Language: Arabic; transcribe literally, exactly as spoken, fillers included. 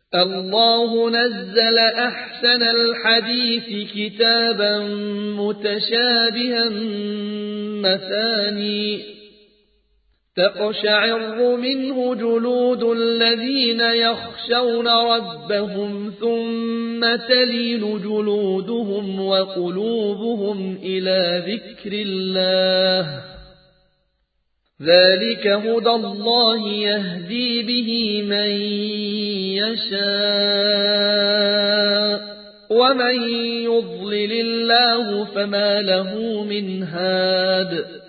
الله نزل أحسن الحديث كتابا متشابها مثاني تقشعر منه جلود الذين يخشون ربهم ثم تلين جلودهم وقلوبهم إلى ذكر الله ذلك هدى الله يهدي به من يشاء ومن يضلل الله فما له من هاد